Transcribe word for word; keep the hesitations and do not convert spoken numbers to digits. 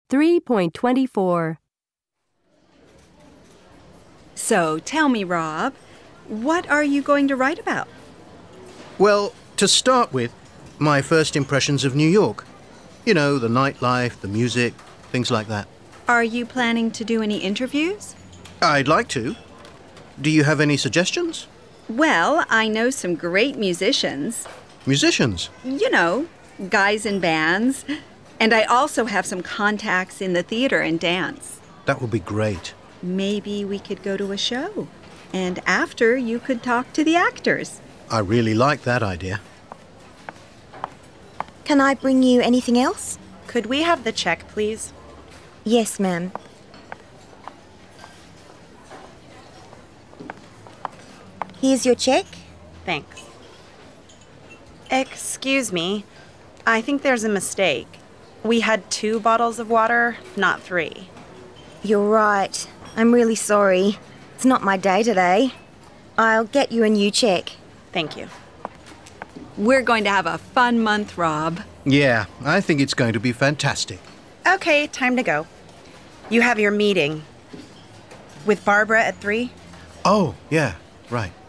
three point two four. So, tell me, Rob, what are you going to write about? Well, to start with, my first impressions of New York. You know, the nightlife, the music, things like that. Are you planning to do any interviews? I'd like to. Do you have any suggestions? Well, I know some great musicians. Musicians? You know, guys in bands. And I also have some contacts in the theater and dance. That would be great. Maybe we could go to a show. And after, you could talk to the actors. I really like that idea. Can I bring you anything else? Could we have the check, please? Yes, ma'am. Here's your check. Thanks. Excuse me. I think there's a mistake. We had two bottles of water, not three. You're right. I'm really sorry. It's not my day today. I'll get you a new check. Thank you. We're going to have a fun month, Rob. Yeah, I think it's going to be fantastic. Okay, time to go. You have your meeting with Barbara at three? Oh, yeah, right.